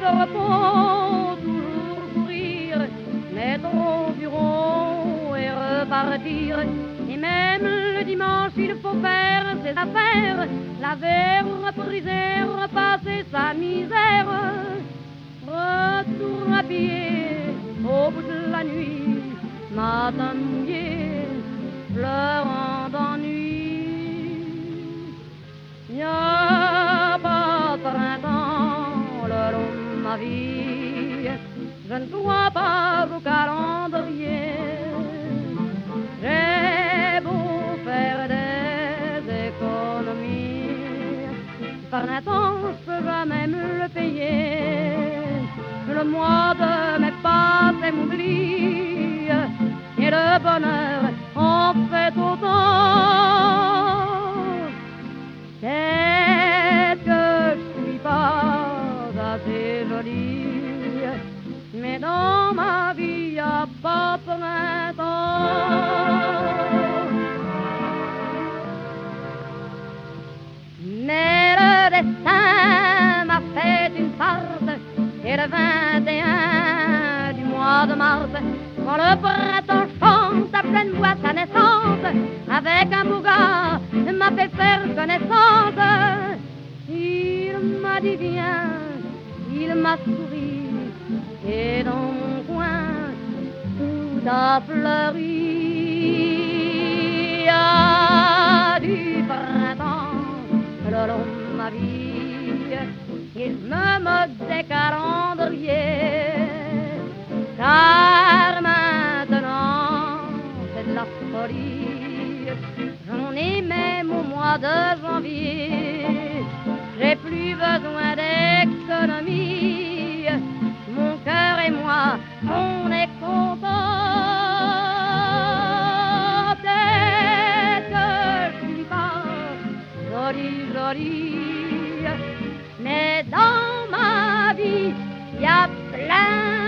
de repos, toujours courir, mettre au bureau et repartir. Et même le dimanche, il faut faire ses affaires, laver, repriser, repasser sa misère. Retour à pied au bout de la nuit, matin mouillé, pleurant d'ennui. Y a pas de printemps le long de ma vie, je ne crois pas au calendrier. J'ai beau faire des économies, par printemps je peux jamais me le payer. Le mois de mai passe et m'oublie, et le bonheur en fait autant. Peut-être que je suis pas assez jolie, mais dans ma vie y a pas de printemps. Mais le destin m'a fait une farce, et le 21 du mois de mars, quand le printemps chante à pleine voix sa naissance, avec un beau gars m'a fait faire connaissance. Il m'a dit viens, il m'a souri, et dans mon coin tout a fleuri. Il y a du printemps le long de ma vie, il me moque des calendriers, car maintenant c'est de la folie. J'en ai même au mois de janvier, j'ai plus besoin d'économie. Mon cœur et moi, on est contents. Peut-être que je suis pas jolie, jolie, mais dans ma vie, y a plein